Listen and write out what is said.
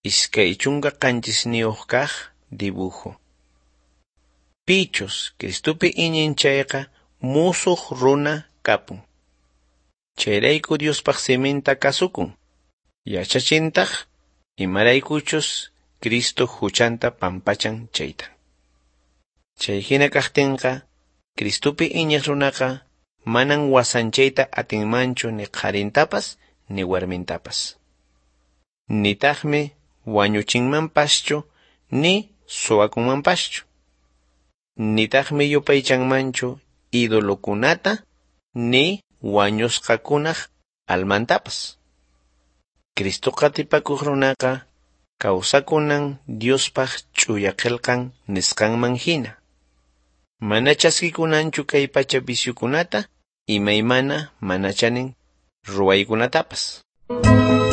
iskay chunka qanchisniyuq kaq dibujo. Pichus Cristupi iñinchayqa musuq runa kapun. Chayrayku Diospaq siminta kasukun. Yachachintaq imaraykuchus Cristo huchanta pampachan chaytan. Chay hina kaqtinqa Cristupi iñiq runaqa manan wasanchayta atinmanchu ni qarintapas ni warmintapas. Nitaqmi wañuchinmanpaschu ni suwakunmanpaschu. Nitaqmi yupaychanmanchu idolokunata ni wañusqakunaq almantapas. Cristo qatipakuq runaqa kawsakunan Diospaq ch'uya qillqan nisqanman hina. Mana chaskikunanchu kay pacha visyukunata imaymana mana chanin ruwaykunatapas.